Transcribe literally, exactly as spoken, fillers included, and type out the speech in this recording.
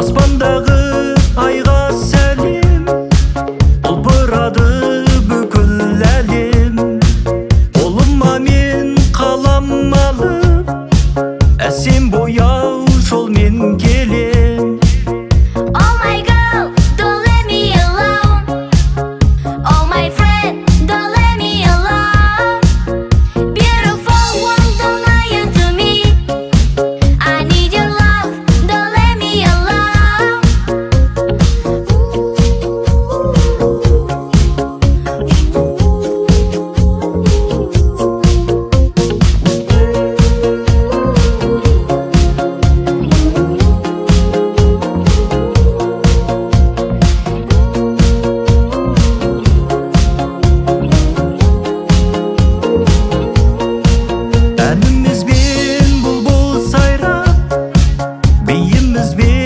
Аспандағы айға сәлем, ұлбырады бүкіл әлем. Қолыма мен қалам алып, әсем бояу жолмен келем. Oh my girl, don't let me alone. Oh my friend, don't let me alone. Beautiful one, don't lie to me. I need your love, don't let me alone. Әнімізбен бұлбұл сайрап, биімізбен